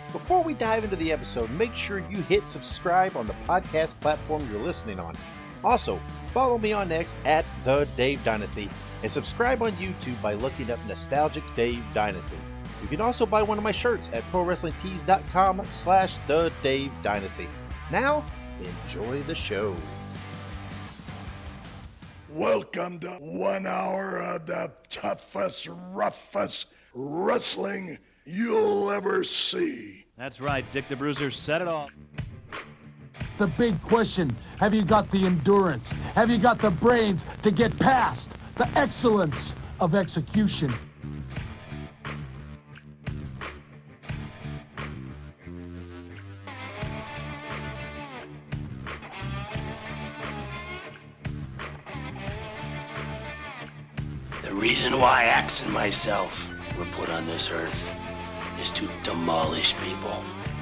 Before we dive into the episode, make sure you hit subscribe on the podcast platform you're listening on. Also, follow me on X at The Dave Dynasty and subscribe on YouTube by looking up Nostalgic Dave Dynasty. You can also buy one of my shirts at ProWrestlingTees.com/The Dave Dynasty. Now, enjoy the show. Welcome to 1 hour of the toughest, roughest wrestling you'll ever see. That's right, Dick the Bruiser said it all. The big question, have you got the endurance? Have you got the brains to get past the excellence of execution? The reason why Axe and myself were put on this earth is to demolish people.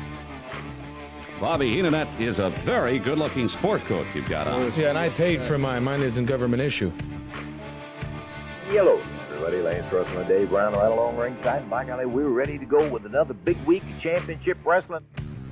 Bobby Heenan is a very good-looking sport coat you've got on. Yeah, and I paid for mine. Mine isn't government issue. Hello, everybody. Lance Russell and Dave Brown right along ringside. And by golly, we're ready to go with another big week of championship wrestling.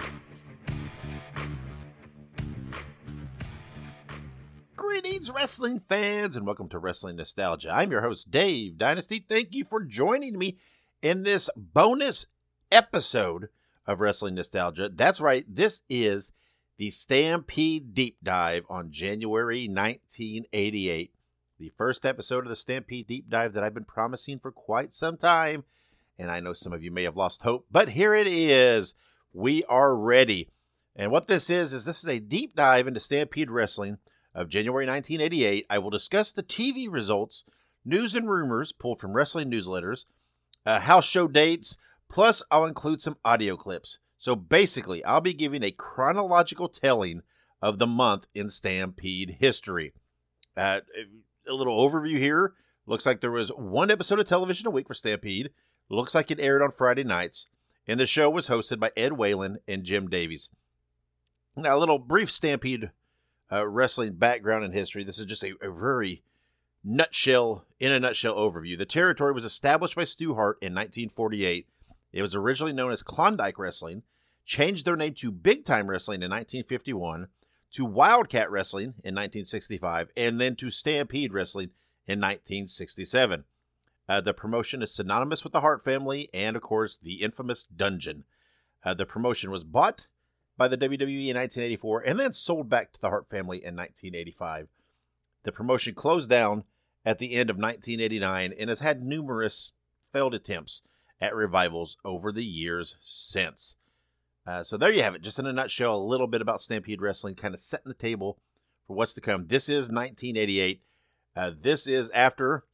Greetings, wrestling fans, and welcome to Wrestling Nostalgia. I'm your host, Dave Dynasty. Thank you for joining me in this bonus episode of Wrestling Nostalgia. That's right, this is the Stampede Deep Dive on January 1988. The first episode of the Stampede Deep Dive that I've been promising for quite some time, and I know some of you may have lost hope, but here it is. We are ready. And what this is this is a deep dive into Stampede Wrestling of January 1988. I will discuss the TV results, news and rumors pulled from wrestling newsletters, house show dates, plus I'll include some audio clips. So basically, I'll be giving a chronological telling of the month in Stampede history. A little overview here. Looks like there was one episode of television a week for Stampede. Looks like it aired on Friday nights. And the show was hosted by Ed Whalen and Jim Davies. Now, a little brief Stampede wrestling background and history. This is just a very in a nutshell overview. The territory was established by Stu Hart in 1948. It was originally known as Klondike Wrestling, changed their name to Big Time Wrestling in 1951, to Wildcat Wrestling in 1965, and then to Stampede Wrestling in 1967. The promotion is synonymous with the Hart family and, of course, the infamous Dungeon. The promotion was bought by the WWE in 1984 and then sold back to the Hart family in 1985. The promotion closed down at the end of 1989 and has had numerous failed attempts at revivals over the years since. So there you have it. Just in a nutshell, a little bit about Stampede Wrestling, kind of setting the table for what's to come. This is 1988. This is after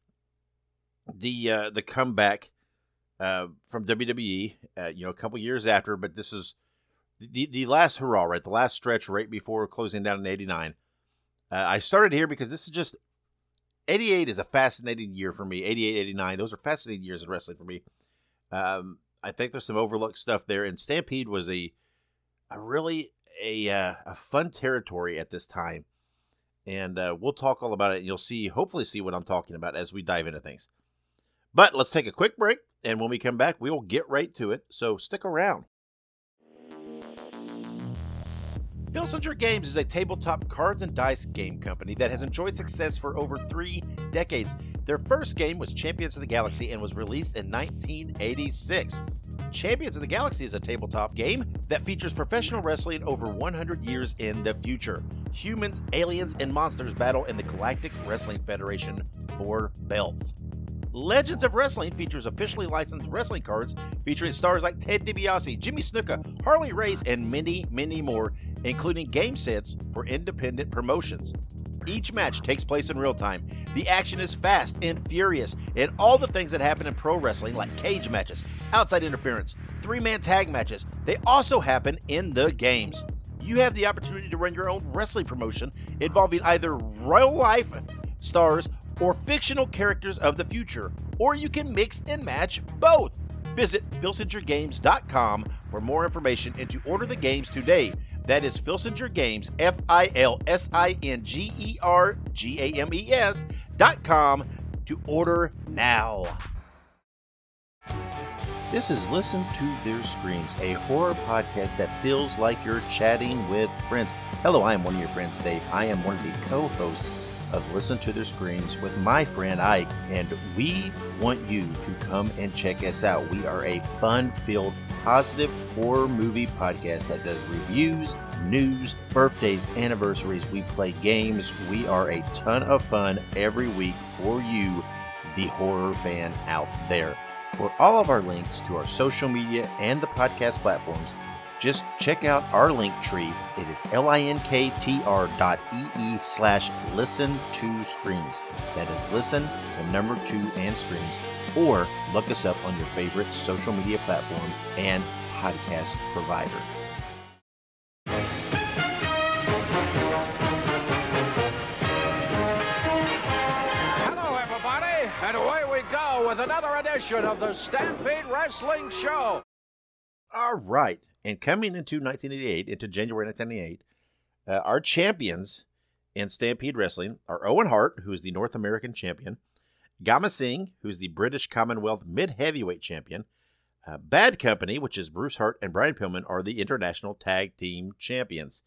the comeback from WWE, a couple years after, but this is the last hurrah, right? The last stretch right before closing down in 89. I started here because this is just, 88 is a fascinating year for me. 88, 89, those are fascinating years in wrestling for me. I think there's some overlooked stuff there, and Stampede was a really fun territory at this time. And we'll talk all about it, and you'll hopefully see what I'm talking about as we dive into things. But let's take a quick break, and when we come back, we will get right to it, so stick around. Filsinger Games is a tabletop cards and dice game company that has enjoyed success for over 3 decades. Their first game was Champions of the Galaxy and was released in 1986. Champions of the Galaxy is a tabletop game that features professional wrestling over 100 years in the future. Humans, aliens, and monsters battle in the Galactic Wrestling Federation for belts. Legends of Wrestling features officially licensed wrestling cards featuring stars like Ted DiBiase, Jimmy Snuka, Harley Race, and many, many more, including game sets for independent promotions. Each match takes place in real time. The action is fast and furious, and all the things that happen in pro wrestling, like cage matches, outside interference, 3-man tag matches, they also happen in the games. You have the opportunity to run your own wrestling promotion involving either real life stars or fictional characters of the future, or you can mix and match both. Visit FilsingerGames.com for more information and to order the games today. That is Filsinger Games, FilsingerGames.com to order now. This is Listen to Their Screams, a horror podcast that feels like you're chatting with friends. Hello, I am one of your friends, Dave. I am one of the co-hosts of Listen to Their Screams with my friend Ike, and we want you to come and check us out. We are a fun-filled, positive horror movie podcast that does reviews, news, birthdays, anniversaries. We play games. We are a ton of fun every week for you, the horror fan out there. For all of our links to our social media and the podcast platforms, just check out our link tree. It is linktr.ee/listen2screams. That is listen, the number 2, and screams. Or look us up on your favorite social media platform and podcast provider. Hello, everybody, and away we go with another edition of the Stampede Wrestling Show. All right. And coming into January 1998, our champions in Stampede Wrestling are Owen Hart, who is the North American champion, Gama Singh, who's the British Commonwealth Mid-Heavyweight champion, Bad Company, which is Bruce Hart and Brian Pillman, are the International Tag Team champions.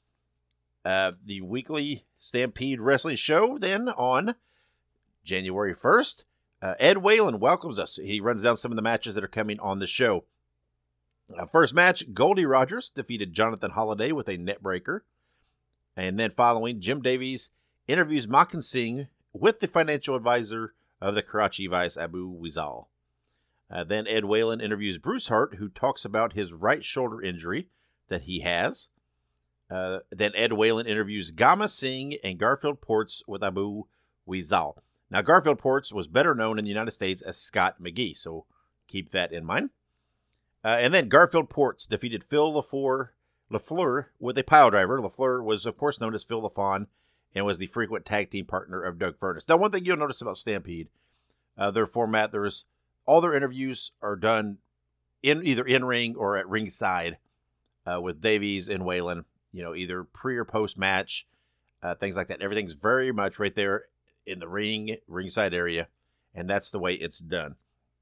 The weekly Stampede Wrestling show then on January 1st, Ed Whalen welcomes us. He runs down some of the matches that are coming on the show. First match, Goldie Rogers defeated Jonathan Holiday with a net breaker. And then following, Jim Davies interviews Makan Singh with the financial advisor of the Karachi Vice, Abu Wizal. Then Ed Whalen interviews Bruce Hart, who talks about his right shoulder injury that he has. Then Ed Whalen interviews Gama Singh and Garfield Ports with Abu Wizal. Now, Garfield Ports was better known in the United States as Scott McGee, so keep that in mind. And then Garfield Ports defeated Phil LaFleur with a pile driver. LaFleur was, of course, known as Phil LaFawn and was the frequent tag team partner of Doug Furnas. Now, one thing you'll notice about Stampede, their format, all their interviews are done either in-ring or at ringside with Davies and Whalen, either pre or post-match, things like that. Everything's very much right there in the ringside area, and that's the way it's done.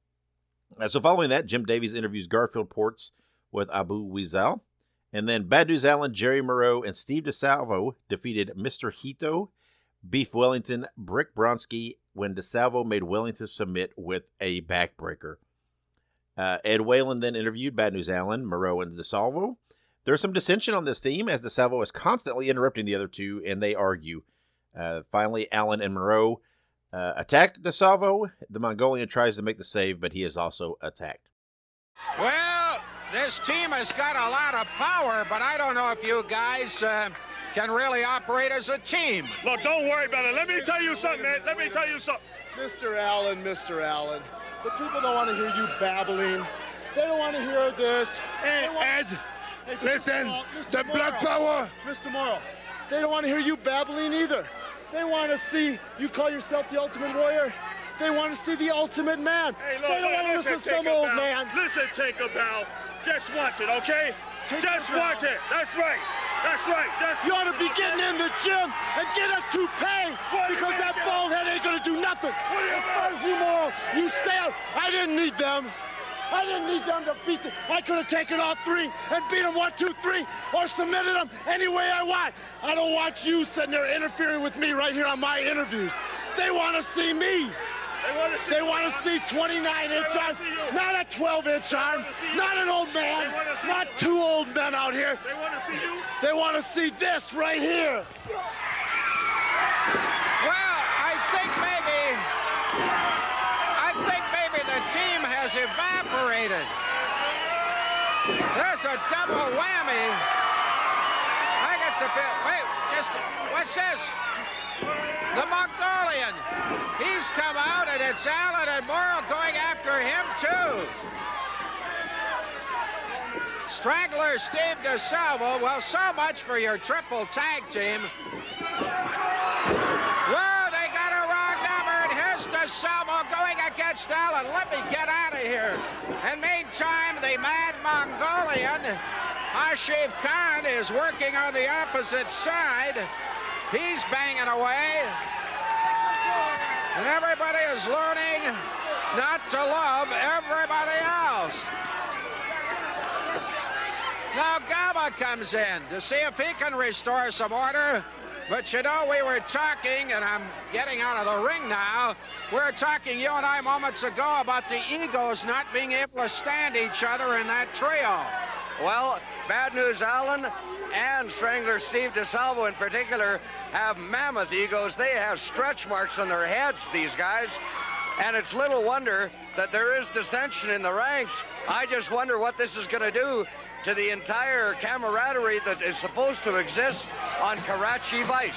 So following that, Jim Davies interviews Garfield Ports with Abu Wizal. And then Bad News Allen, Jerry Moreau, and Steve DeSalvo defeated Mr. Hito, Beef Wellington, Brick Bronski, when DeSalvo made Wellington submit with a backbreaker. Ed Whalen then interviewed Bad News Allen, Moreau, and DeSalvo. There's some dissension on this team as DeSalvo is constantly interrupting the other two, and they argue. Finally, Allen and Moreau attack DeSalvo. The Mongolian tries to make the save, but he is also attacked. Well, this team has got a lot of power, but I don't know if you guys can really operate as a team. Look, don't worry about it. Let me tell you something, man. Let me tell you something. Mr. Allen, the people don't want to hear you babbling. They don't want to hear this. Hey, Ed, listen, the blood power. Mr. Morrow, they don't want to hear you babbling either. They want to see you call yourself the Ultimate Warrior. They want to see the Ultimate Man. Hey, look, they don't want to listen to some old man. Listen, Tinkerbell. Just watch it, okay? Just watch it. That's right. That's right. You ought to be getting in the gym and get a toupee because that bald head ain't going to do nothing. As far as you, Morrow, you stay out. I didn't need them. I didn't need them to beat them. I could have taken all three and beat them 1, 2, 3 or submitted them any way I want. I don't want you sitting there interfering with me right here on my interviews. They want to see me. They want to see 29-inch arms, not a 12-inch arm, not an old man, not 2 old men out here. They want to see you? They want to see this right here. Well, I think maybe the team has evaporated. There's a double whammy. I get the bit. Wait, what's this? The Mongolian. He's come out, and it's Allen and Morrow going after him, too. Strangler Steve DeSalvo. Well, so much for your triple tag team. Whoa, they got a wrong number, and here's DeSalvo going against Allen. Let me get out of here. And meantime, the Mad Mongolian, Ashif Khan, is working on the opposite side. He's banging away. And everybody is learning not to love everybody else. Now Gama comes in to see if he can restore some order. But you know, we were talking, and I'm getting out of the ring now, we were talking, you and I, moments ago, about the egos not being able to stand each other in that trio. Well, Bad News Allen and Strangler Steve DeSalvo in particular have mammoth egos. They have stretch marks on their heads, these guys. And it's little wonder that there is dissension in the ranks. I just wonder what this is going to do to the entire camaraderie that is supposed to exist on Karachi Vice.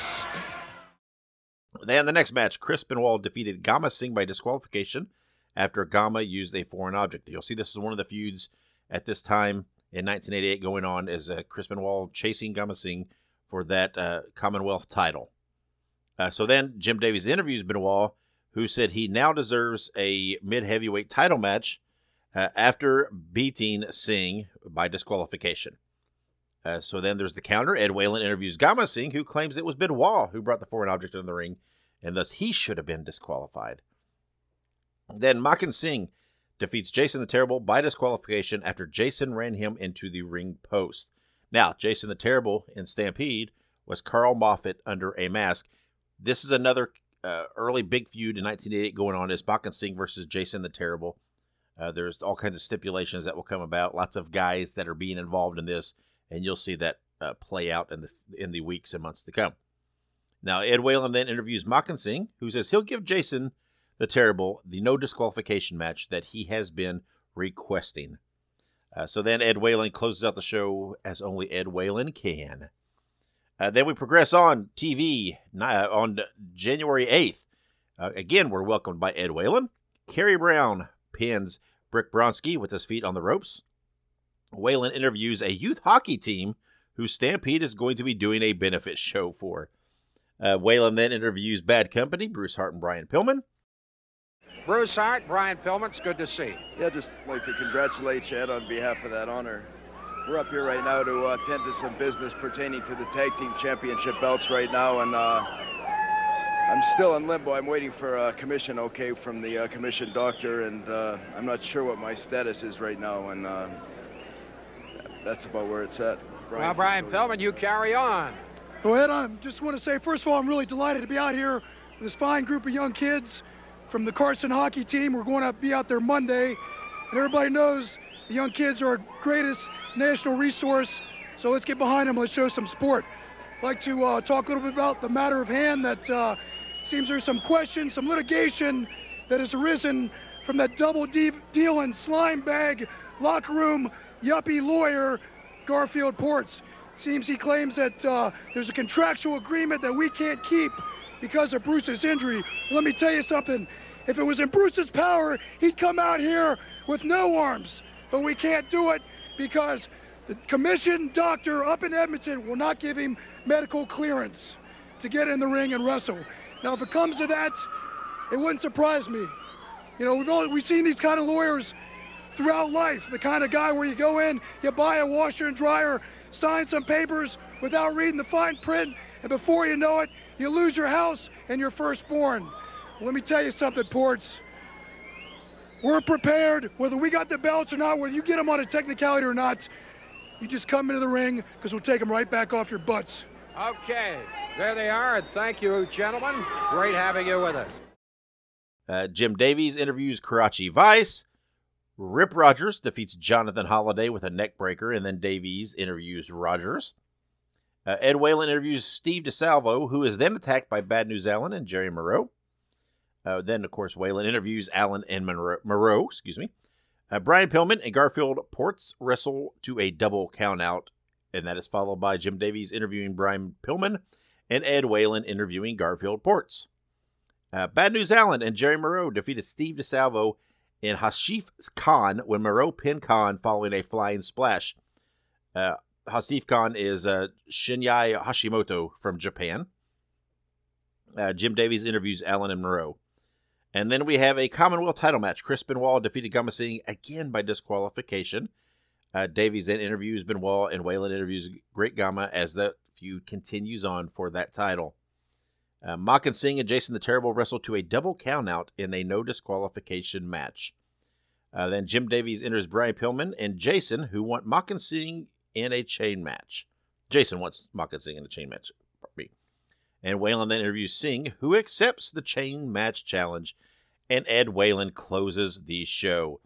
Then the next match, Chris Benoit defeated Gama Singh by disqualification after Gama used a foreign object. You'll see this is one of the feuds at this time in 1988 going on, as Chris Benoit chasing Gama Singh for that Commonwealth title. So then Jim Davies interviews Benoit, who said he now deserves a mid-heavyweight title match after beating Singh by disqualification. So then there's the counter. Ed Whalen interviews Gama Singh, who claims it was Benoit who brought the foreign object in the ring, and thus he should have been disqualified. Then Makan Singh defeats Jason the Terrible by disqualification after Jason ran him into the ring post. Now, Jason the Terrible in Stampede was Carl Moffat under a mask. This is another early big feud in 1988 going on, is Makan Singh versus Jason the Terrible. There's all kinds of stipulations that will come about. Lots of guys that are being involved in this, and you'll see that play out in the weeks and months to come. Now, Ed Whalen then interviews Makan Singh, who says he'll give Jason the Terrible the no disqualification match that he has been requesting. So then Ed Whalen closes out the show as only Ed Whalen can. Then we progress on TV on January 8th. Again, we're welcomed by Ed Whalen. Kerry Brown pins Brick Bronski with his feet on the ropes. Whalen interviews a youth hockey team who Stampede is going to be doing a benefit show for. Whalen then interviews Bad Company, Bruce Hart and Brian Pillman. Bruce Hart, Brian Pillman, it's good to see you. Yeah, just like to congratulate you, Ed, on behalf of that honor. We're up here right now to attend to some business pertaining to the tag team championship belts right now, and I'm still in limbo. I'm waiting for a commission okay from the commission doctor, and I'm not sure what my status is right now, and that's about where it's at. Well, Brian Pillman, you carry on. Go ahead. I just want to say, first of all, I'm really delighted to be out here with this fine group of young kids from the Carson hockey team. We're going to be out there Monday, and everybody knows the young kids are our greatest national resource, so let's get behind them. Let's show some sport. I'd like to talk a little bit about the matter of hand. That seems there's some questions, some litigation that has arisen from that double deal and slime bag locker room yuppie lawyer, Garfield Ports. Seems he claims that there's a contractual agreement that we can't keep because of Bruce's injury. Let me tell you something. If it was in Bruce's power, he'd come out here with no arms. But we can't do it because the commission doctor up in Edmonton will not give him medical clearance to get in the ring and wrestle. Now, if it comes to that, it wouldn't surprise me. You know, we've seen these kind of lawyers throughout life. The kind of guy where you go in, you buy a washer and dryer, sign some papers without reading the fine print, and before you know it, you lose your house and your firstborn. Let me tell you something, Ports. We're prepared, whether we got the belts or not, whether you get them on a technicality or not, you just come into the ring because we'll take them right back off your butts. Okay, there they are, and thank you, gentlemen. Great having you with us. Jim Davies interviews Karachi Vice. Rip Rogers defeats Jonathan Holliday with a neck breaker, and then Davies interviews Rogers. Ed Whalen interviews Steve DeSalvo, who is then attacked by Bad News Allen and Jerry Moreau. Then, of course, Whalen interviews Allen and Moreau. Brian Pillman and Garfield Ports wrestle to a double countout, and that is followed by Jim Davies interviewing Brian Pillman and Ed Whalen interviewing Garfield Ports. Bad News Allen and Jerry Moreau defeated Steve DeSalvo and Hasif Khan when Moreau pinned Khan following a flying splash. Hasif Khan is Shinya Hashimoto from Japan. Jim Davies interviews Allen and Moreau. And then we have a Commonwealth title match. Chris Benoit defeated Gama Singh again by disqualification. Davies then interviews Benoit, and Whalen interviews Great Gama as the feud continues on for that title. Makan Singh and Jason the Terrible wrestled to a double countout in a no disqualification match. Then Jim Davies enters Brian Pillman and Jason, who want Makan Singh in a chain match. Jason wants Makan Singh in a chain match. And Whalen then interviews Singh, who accepts the chain match challenge, and Ed Whalen closes the show.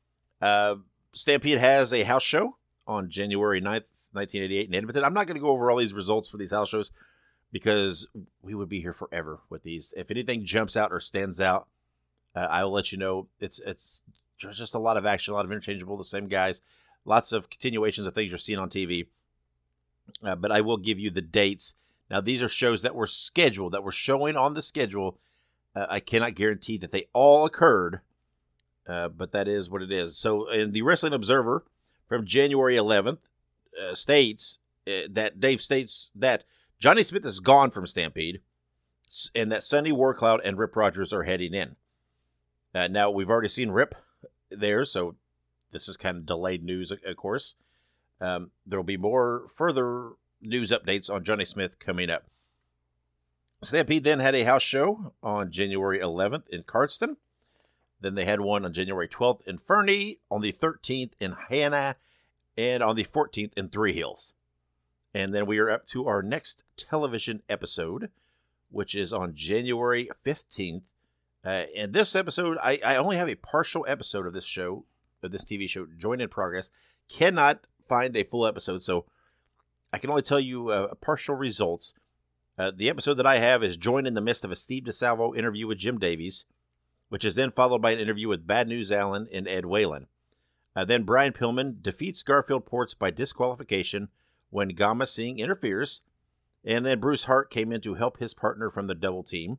Stampede has a house show on January 9th, 1988 in Edmonton. I'm not going to go over all these results for these house shows because we would be here forever with these. If anything jumps out or stands out, I will let you know. It's just a lot of action, a lot of interchangeable, the same guys, lots of continuations of things you're seeing on TV. But I will give you the dates. Now, these are shows that were scheduled, that were showing on the schedule. I cannot guarantee that they all occurred, but that is what it is. So, in the Wrestling Observer from January 11th states that Dave states that Johnny Smith is gone from Stampede and that Sonny Warcloud and Rip Rogers are heading in. Now, we've already seen Rip there, so this is kind of delayed news, of course. There will be more further news updates on Johnny Smith coming up. Stampede then had a house show on January 11th in Cardston. Then they had one on January 12th in Fernie, on the 13th in Hannah, and on the 14th in Three Hills. And then we are up to our next television episode, which is on January 15th. And this episode, I only have a partial episode of this show, of this TV show, Join in Progress. Cannot find a full episode, so I can only tell you partial results. The episode that I have is Join in the midst of a Steve DeSalvo interview with Jim Davies, which is then followed by an interview with Bad News Allen and Ed Whalen. Then Brian Pillman defeats Garfield Ports by disqualification when Gama Singh interferes, and then Bruce Hart came in to help his partner from the double team.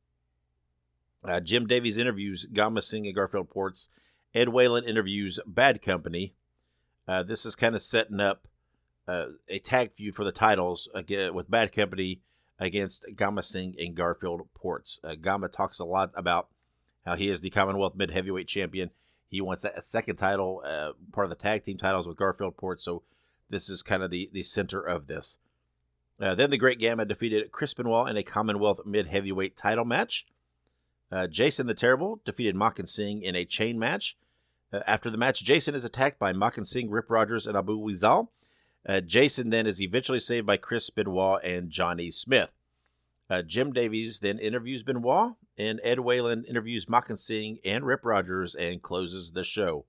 Jim Davies interviews Gama Singh and Garfield Ports. Ed Whalen interviews Bad Company. This is kind of setting up a tag feud for the titles again with Bad Company against Gama Singh and Garfield Ports. Gama talks a lot about how he is the Commonwealth Mid-Heavyweight Champion. He wants that second title, part of the tag team titles with Garfield Ports, so this is kind of the center of this. Then the Great Gamma defeated Chris Benoit in a Commonwealth Mid-Heavyweight title match. Jason the Terrible defeated Makan Singh in a chain match. After the match, Jason is attacked by Makan Singh, Rip Rogers, and Abu Wizal. Jason then is eventually saved by Chris Benoit and Johnny Smith. Jim Davies then interviews Benoit, and Ed Whalen interviews Makan Singh and Rip Rogers and closes the show.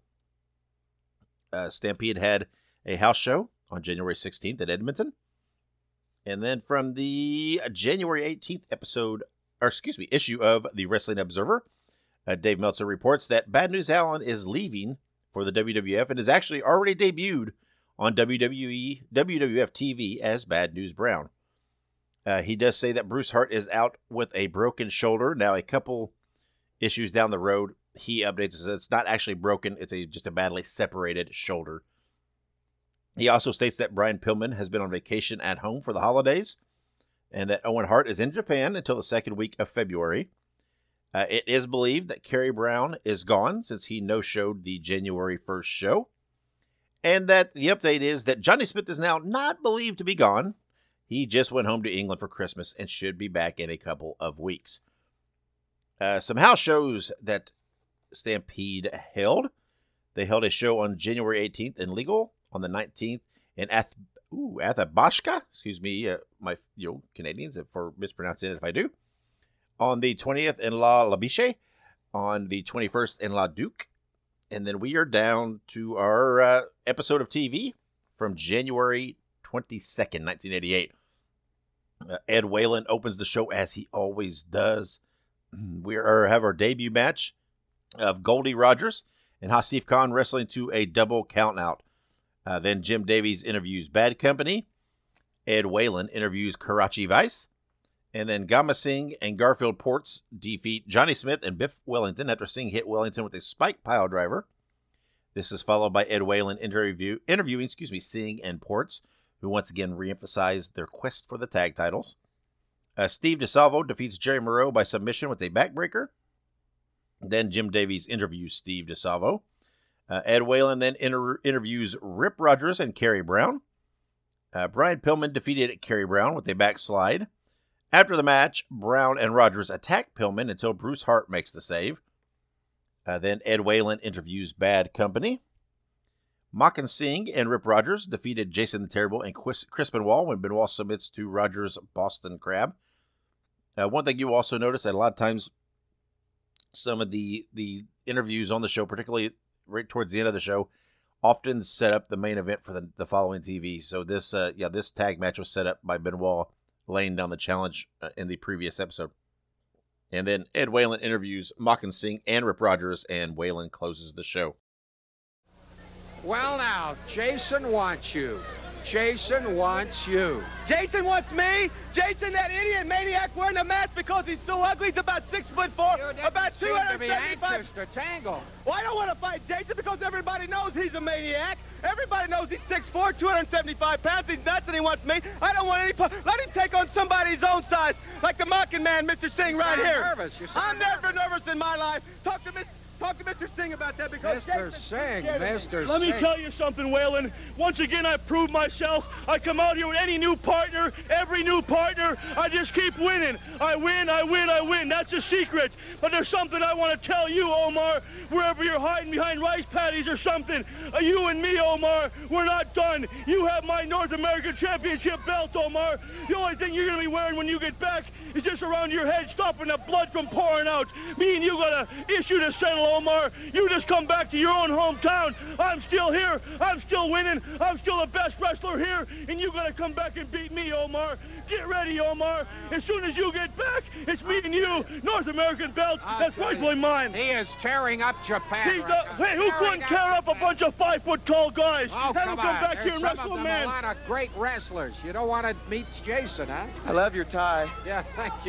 Stampede had a house show on January 16th at Edmonton. And then from the January 18th issue of the Wrestling Observer, Dave Meltzer reports that Bad News Allen is leaving for the WWF and is actually already debuted on WWF TV as Bad News Brown. He does say that Bruce Hart is out with a broken shoulder. Now, a couple issues down the road, he updates us. It's not actually broken. It's just a badly separated shoulder. He also states that Brian Pillman has been on vacation at home for the holidays and that Owen Hart is in Japan until the second week of February. It is believed that Kerry Brown is gone since he no-showed the January 1st show. And that the update is that Johnny Smith is now not believed to be gone. He just went home to England for Christmas and should be back in a couple of weeks. Some house shows that Stampede held. They held a show on January 18th in Legal, on the 19th in Athabasca. Excuse me, my Canadians for mispronouncing it if I do. On the 20th in La Biche. On the 21st in La Duke. And then we are down to our episode of TV from January 22nd, 1988. Ed Whalen opens the show as he always does. We have our debut match of Goldie Rogers and Hasif Khan wrestling to a double countout. Then Jim Davies interviews Bad Company. Ed Whalen interviews Karachi Vice. And then Gama Singh and Garfield Ports defeat Johnny Smith and Biff Wellington after Singh hit Wellington with a spike pile driver. This is followed by Ed Whalen interviewing Singh and Ports, who once again reemphasized their quest for the tag titles. Steve DeSalvo defeats Jerry Moreau by submission with a backbreaker. Then Jim Davies interviews Steve DeSalvo. Ed Whalen then interviews Rip Rogers and Kerry Brown. Brian Pillman defeated Kerry Brown with a backslide. After the match, Brown and Rogers attack Pillman until Bruce Hart makes the save. Then Ed Whalen interviews Bad Company. Mock and Singh and Rip Rogers defeated Jason the Terrible and Chris Benoit when Benoit submits to Rogers' Boston Crab. One thing you also notice that a lot of times some of the interviews on the show, particularly right towards the end of the show, often set up the main event for the following TV. So this tag match was set up by Benoit laying down the challenge in the previous episode. And then Ed Whalen interviews Mock and Singh and Rip Rogers, and Whalen closes the show. Well, now, Jason wants you. Jason wants you. Jason wants me? Jason, that idiot maniac wearing a mask because he's so ugly. He's about 6'4", about 275. To tangle. Well, I don't want to fight Jason because everybody knows he's a maniac. Everybody knows he's 6'4", 275 pounds. He's nuts and he wants me. I don't want any. Let him take on somebody's own size, like the Mocking Man, Mr. Singh, right here. Nervous. I'm never nervous in my life. Talk to Mr. Singh about that because Mr. Singh. Let me tell you something, Whalen. Once again, I proved myself. I come out here with any new partner, every new partner. I just keep winning. I win. That's a secret. But there's something I want to tell you, Omar. Wherever you're hiding behind rice patties or something, you and me, Omar, we're not done. You have my North American Championship belt, Omar. The only thing you're going to be wearing when you get back is just around your head, stopping the blood from pouring out. Me and you got an issue to settle, Omar. You just come back to your own hometown. I'm still here. I'm still winning. I'm still the best wrestler here, and you got to come back and beat me, Omar. Get ready, Omar. As soon as you get back, it's me and you. North American belt. That's rightfully mine. He is tearing up Japan. Hey, who couldn't tear up a bunch of 5-foot-tall guys? Oh, Have them come back here and wrestle a man. A lot of great wrestlers. You don't want to meet Jason, huh? I love your tie. Yeah, thank you.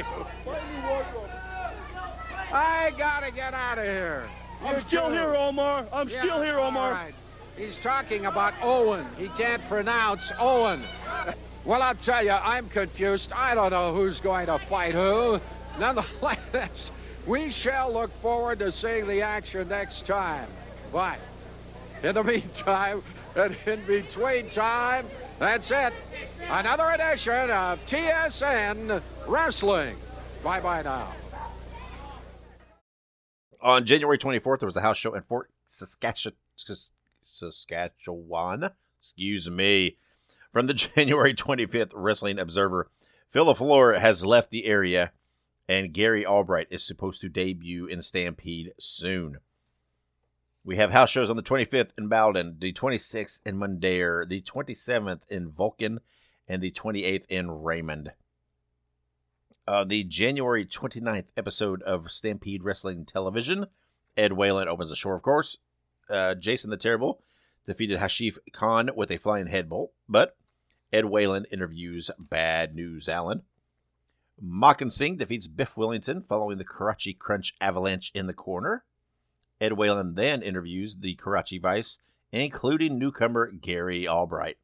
I gotta get out of here. I'm still here, Omar. I'm still here, Omar. Right. He's talking about Owen. He can't pronounce Owen. Well, I'll tell you, I'm confused. I don't know who's going to fight who. Nonetheless, we shall look forward to seeing the action next time. But in the meantime, and in between time, that's it. Another edition of TSN Wrestling. Bye-bye now. On January 24th, there was a house show in Fort Saskatchewan. Excuse me. From the January 25th Wrestling Observer, Phil LaFleur has left the area, and Gary Albright is supposed to debut in Stampede soon. We have house shows on the 25th in Bowden, the 26th in Mundare, the 27th in Vulcan, and the 28th in Raymond. The January 29th episode of Stampede Wrestling Television, Ed Whalen opens the show, of course. Jason the Terrible defeated Hashif Khan with a flying headbolt, but Ed Whalen interviews Bad News Allen. Mock and Singh defeats Biff Wellington following the Karachi Crunch avalanche in the corner. Ed Whalen then interviews the Karachi Vice, including newcomer Gary Albright.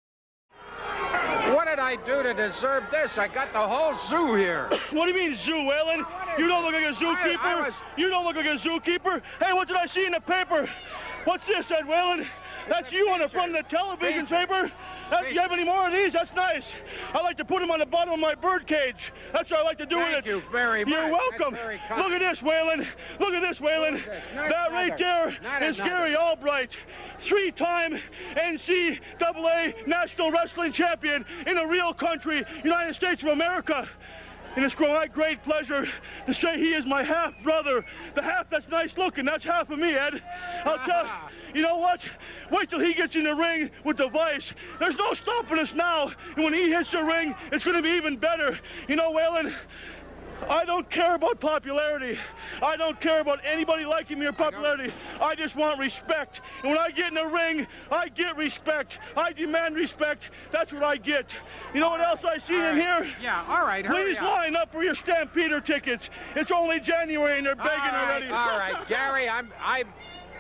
What did I do to deserve this? I got the whole zoo here. What do you mean zoo, Whalen? You don't look like a zookeeper. You don't look like a zookeeper. Hey, what did I see in the paper? What's this, Ed Whalen? That's you on the front of the television paper? You have any more of these? That's nice. I like to put them on the bottom of my bird cage. That's what I like to do with it. Thank you very much. You're welcome. Look at this, Whalen. Look at this, Whalen. That right there is Gary Albright. 3-time NCAA National Wrestling Champion in a real country, United States of America. And it's my great pleasure to say he is my half-brother. The half that's nice looking, that's half of me, Ed. I'll tell you, you know what? Wait till he gets in the ring with the Vice. There's no stopping us now. And when he hits the ring, it's going to be even better. You know, Whalen, I don't care about popularity. I don't care about anybody liking me or popularity. I just want respect. And when I get in the ring, I get respect. I demand respect. That's what I get. You know what else I seen in here? Yeah, all right. Please line up for your Stampeder tickets. It's only January and they're begging already. All right, Gary,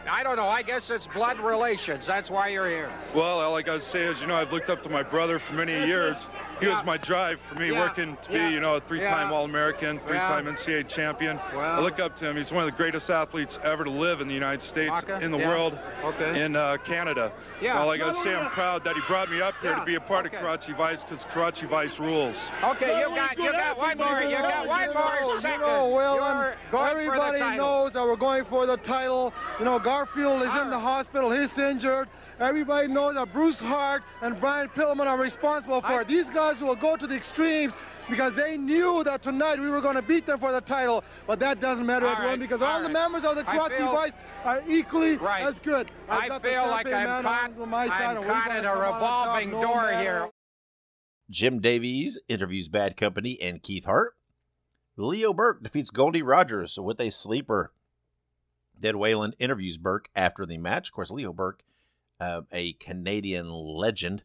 I don't know. I guess it's blood relations. That's why you're here. Well, all I got to say is, I've looked up to my brother for many years. He was my drive for me, working to be, a three-time All-American, three-time NCAA champion. I look up to him. He's one of the greatest athletes ever to live in the United States, in the world, in Canada. All I got to say, I'm proud that he brought me up here to be a part of Karachi Vice, because Karachi Vice rules. Okay, you got one more. You got one more second. Whalen, everybody knows that we're going for the title. Garfield is in the hospital. He's injured. Everybody knows that Bruce Hart and Brian Pillman are responsible for it. These guys will go to the extremes because they knew that tonight we were going to beat them for the title. But that doesn't matter at all, because all the members of the Karachi Vice are equally as good. I feel like I'm caught in a revolving door here. Jim Davies interviews Bad Company and Keith Hart. Leo Burke defeats Goldie Rogers with a sleeper. Then Whalen interviews Burke after the match. Of course, Leo Burke, a Canadian legend,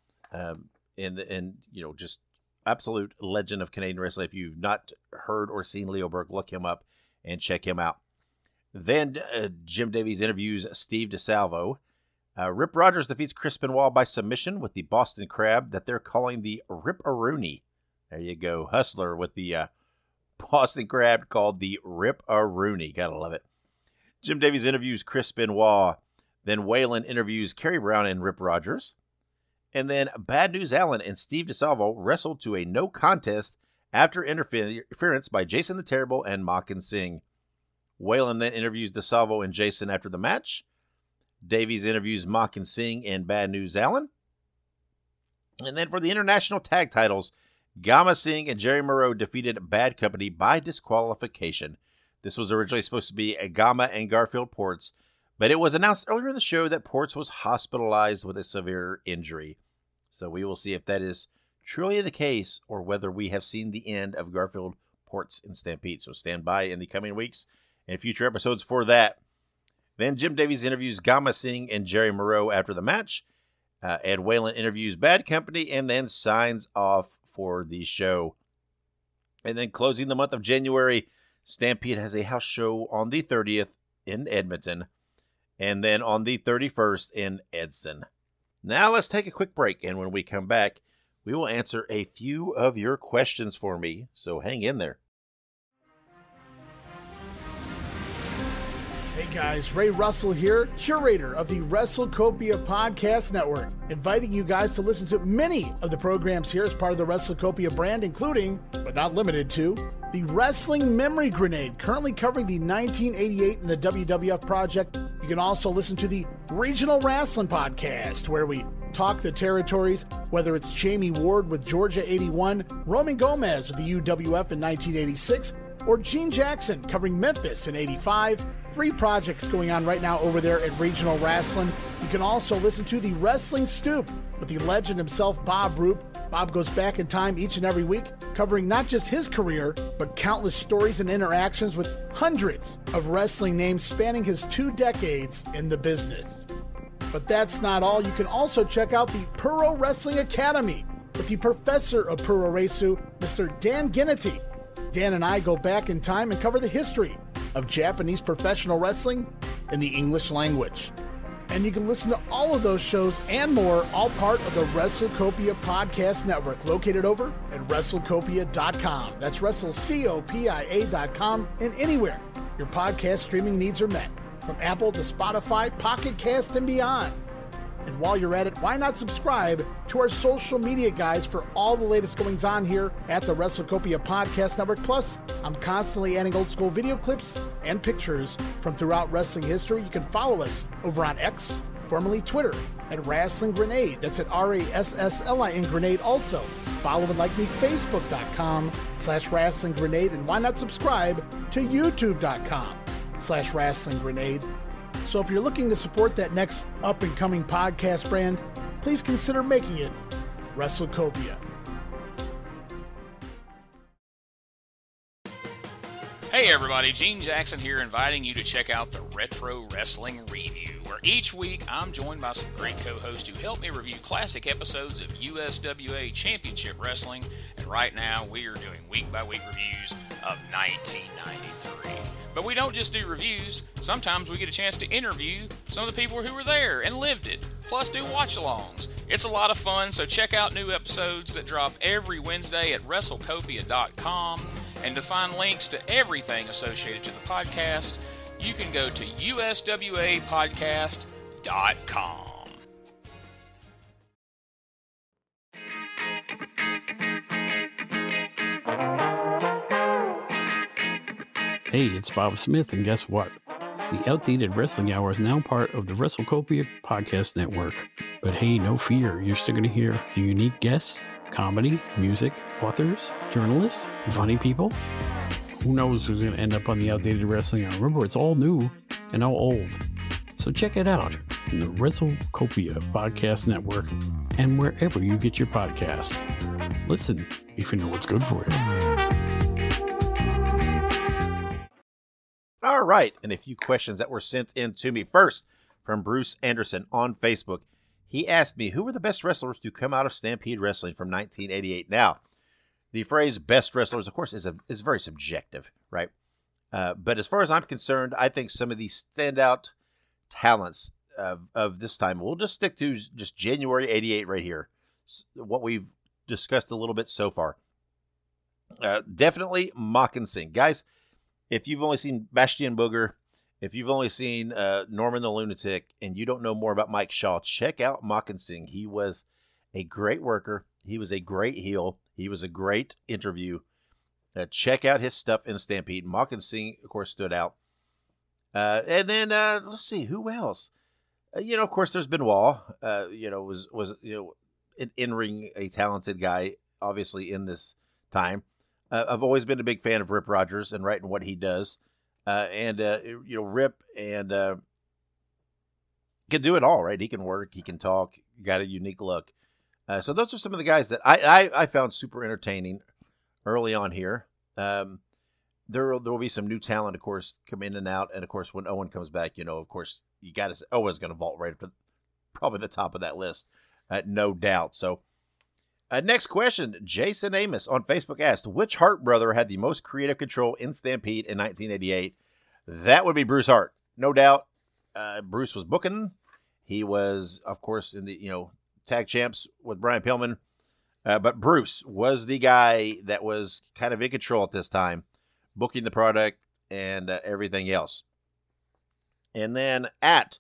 just absolute legend of Canadian wrestling. If you've not heard or seen Leo Burke, look him up and check him out. Then Jim Davies interviews Steve DeSalvo. Rip Rogers defeats Chris Benoit by submission with the Boston Crab that they're calling the Rip-a-Rooney. There you go. Hustler with the Boston Crab called the Rip-a-Rooney. Gotta love it. Jim Davies interviews Chris Benoit. Then Whalen interviews Kerry Brown and Rip Rogers. And then Bad News Allen and Steve DeSalvo wrestled to a no contest after interference by Jason the Terrible and Makan Singh. Whalen then interviews DeSalvo and Jason after the match. Davies interviews Makan Singh and Bad News Allen. And then for the international tag titles, Gama Singh and Jerry Moreau defeated Bad Company by disqualification. This was originally supposed to be Gama and Garfield Ports, but it was announced earlier in the show that Ports was hospitalized with a severe injury. So we will see if that is truly the case or whether we have seen the end of Garfield, Ports, and Stampede. So stand by in the coming weeks and future episodes for that. Then Jim Davies interviews Gama Singh and Jerry Moreau after the match. Ed Whalen interviews Bad Company and then signs off for the show. And then closing the month of January, Stampede has a house show on the 30th in Edmonton, and then on the 31st in Edson. Now let's take a quick break, and when we come back, we will answer a few of your questions for me, so hang in there. Hey guys, Ray Russell here, curator of the WrestleCopia Podcast Network, inviting you guys to listen to many of the programs here as part of the WrestleCopia brand, including, but not limited to, the Wrestling Memory Grenade, currently covering the 1988 and the WWF project. You can also listen to the Regional Wrestling Podcast, where we talk the territories, whether it's Jamie Ward with Georgia 81, Roman Gomez with the UWF in 1986, or Gene Jackson covering Memphis in 85. 3 projects going on right now over there at Regional Wrestling. You can also listen to the Wrestling Stoop with the legend himself, Bob Roop. Bob goes back in time each and every week, covering not just his career, but countless stories and interactions with hundreds of wrestling names spanning his 2 decades in the business. But that's not all. You can also check out the Puro Wrestling Academy with the professor of Puro Resu, Mr. Dan Ginnity. Dan and I go back in time and cover the history of Japanese professional wrestling in the English language. And you can listen to all of those shows and more, all part of the WrestleCopia Podcast Network, located over at WrestleCopia.com. That's WrestleCopia.com, and anywhere your podcast streaming needs are met, from Apple to Spotify, Pocket Cast, and beyond. And while you're at it, why not subscribe to our social media guys for all the latest goings on here at the WrestleCopia Podcast Network. Plus, I'm constantly adding old school video clips and pictures from throughout wrestling history. You can follow us over on X, formerly Twitter, at Wrestling Grenade. That's at RASSLIN Grenade. Also, follow and like me, Facebook.com/Wrestling Grenade. And why not subscribe to YouTube.com/Wrestling Grenade. So if you're looking to support that next up-and-coming podcast brand, please consider making it WrestleCopia. Hey everybody, Gene Jackson here, inviting you to check out the Retro Wrestling Review, where each week I'm joined by some great co-hosts who help me review classic episodes of USWA Championship Wrestling, and right now we are doing week-by-week reviews of 1993. But we don't just do reviews. Sometimes we get a chance to interview some of the people who were there and lived it, plus do watch-alongs. It's a lot of fun, so check out new episodes that drop every Wednesday at WrestleCopia.com. And to find links to everything associated to the podcast, you can go to USWApodcast.com. Hey, it's Bob Smith, and guess what? The Outdated Wrestling Hour is now part of the WrestleCopia Podcast Network. But hey, no fear, you're still going to hear the unique guests, comedy, music, authors, journalists, funny people. Who knows who's going to end up on the Outdated Wrestling Hour? Remember, it's all new and all old. So check it out in the WrestleCopia Podcast Network and wherever you get your podcasts. Listen if you know what's good for you. All right, and a few questions that were sent in to me. First, from Bruce Anderson on Facebook. He asked me, who were the best wrestlers to come out of Stampede Wrestling from 1988? Now, the phrase best wrestlers, of course, is very subjective, right? But as far as I'm concerned, I think some of these standout talents of this time, we'll just stick to just January 88 right here, what we've discussed a little bit so far. Definitely Makan Singh. Guys, if you've only seen Bastion Booger, if you've only seen Norman the Lunatic, and you don't know more about Mike Shaw, check out Makan Singh. He was a great worker. He was a great heel. He was a great interview. Check out his stuff in Stampede. Makan Singh, of course, stood out. And then let's see, who else? Of course, there's Benoit. Was an in-ring, a talented guy, obviously in this time. I've always been a big fan of Rip Rogers and writing what he does. Rip and can do it all, right? He can work, he can talk, got a unique look. So those are some of the guys that I found super entertaining early on here. There will be some new talent, of course, come in and out. And, of course, when Owen comes back, of course, you got to say Owen's going to vault right up to probably the top of that list, no doubt. So, next question, Jason Amos on Facebook asked, which Hart brother had the most creative control in Stampede in 1988? That would be Bruce Hart, no doubt. Bruce was booking. He was, of course, in the tag champs with Brian Pillman. But Bruce was the guy that was kind of in control at this time, booking the product and everything else. And then at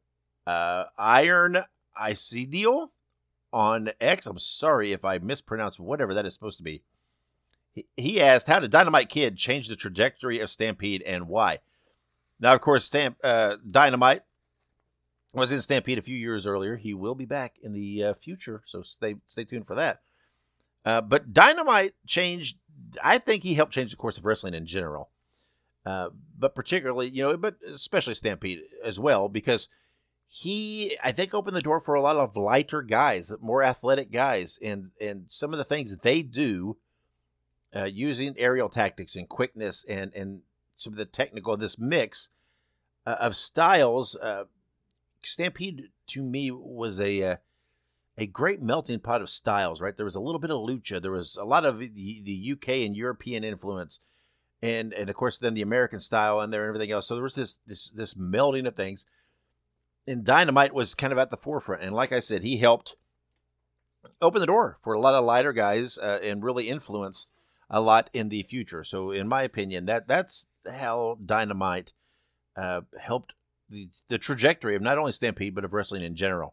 Iron Isidio on X, I'm sorry if I mispronounce whatever that is supposed to be. He asked, how did Dynamite Kid change the trajectory of Stampede and why? Now, of course, Dynamite was in Stampede a few years earlier. He will be back in the future, so stay tuned for that. But Dynamite changed, I think he helped change the course of wrestling in general. But particularly, but especially Stampede as well, because he, I think, opened the door for a lot of lighter guys, more athletic guys, and some of the things that they do using aerial tactics and quickness and some of the technical, this mix of styles. Stampede, to me, was a great melting pot of styles, right? There was a little bit of lucha. There was a lot of the UK and European influence, and of course, then the American style in there and everything else. So there was this melding of things. And Dynamite was kind of at the forefront. And like I said, he helped open the door for a lot of lighter guys and really influenced a lot in the future. So in my opinion, that's how Dynamite helped the trajectory of not only Stampede, but of wrestling in general.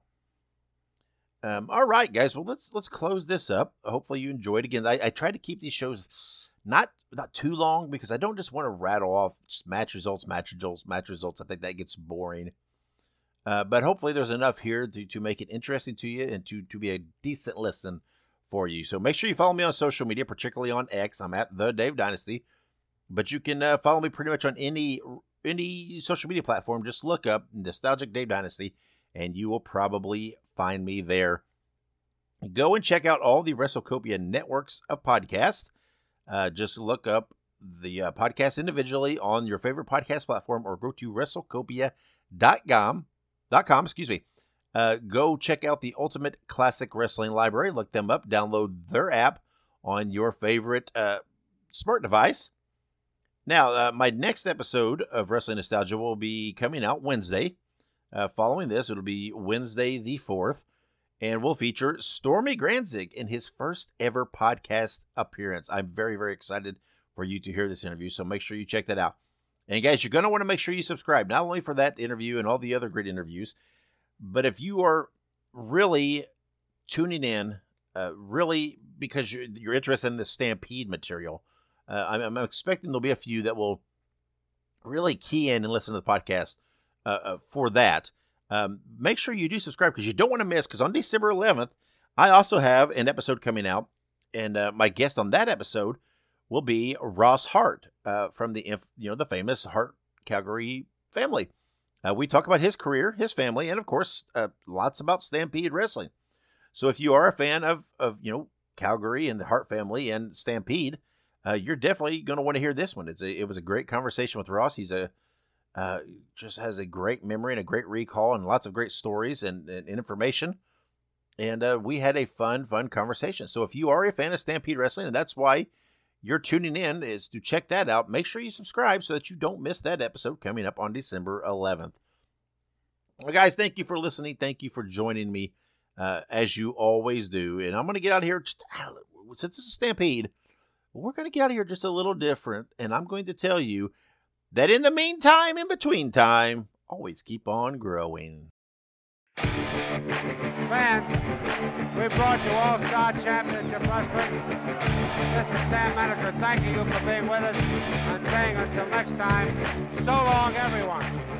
All right, guys. Well, let's close this up. Hopefully you enjoyed. Again, I try to keep these shows not too long because I don't just want to rattle off just match results. I think that gets boring. But hopefully there's enough here to make it interesting to you and to be a decent listen for you. So make sure you follow me on social media, particularly on X. I'm at The Dave Dynasty. But you can follow me pretty much on any social media platform. Just look up Nostalgic Dave Dynasty, and you will probably find me there. Go and check out all the WrestleCopia networks of podcasts. Just look up the podcast individually on your favorite podcast platform, or go to WrestleCopia.com. Go check out the Ultimate Classic Wrestling Library. Look them up. Download their app on your favorite smart device. Now, my next episode of Wrestling Nostalgia will be coming out Wednesday. Following this, it'll be Wednesday the 4th, and we'll feature Stormy Granzig in his first ever podcast appearance. I'm very, very excited for you to hear this interview, so make sure you check that out. And guys, you're going to want to make sure you subscribe, not only for that interview and all the other great interviews, but if you are really tuning in, really because you're interested in the Stampede material, I'm expecting there'll be a few that will really key in and listen to the podcast for that. Make sure you do subscribe because you don't want to miss, because on December 11th, I also have an episode coming out, and my guest on that episode will be Ross Hart from the famous Hart Calgary family. We talk about his career, his family, and of course, lots about Stampede Wrestling. So if you are a fan of Calgary and the Hart family and Stampede, you're definitely going to want to hear this one. It was a great conversation with Ross. He's just has a great memory and a great recall and lots of great stories and information. And we had a fun conversation. So if you are a fan of Stampede Wrestling, and that's why you're tuning in, is to check that out, make sure you subscribe so that you don't miss that episode coming up on December 11th. Well, guys, thank you for listening. Thank you for joining me, as you always do. And I'm going to get out of here, since it's a Stampede, we're going to get out of here just a little different. And I'm going to tell you that in the meantime, in between time, always keep on growing. Fans, we brought you All-Star Championship Wrestling. This is Sam Menaker thanking you for being with us and saying until next time, so long everyone.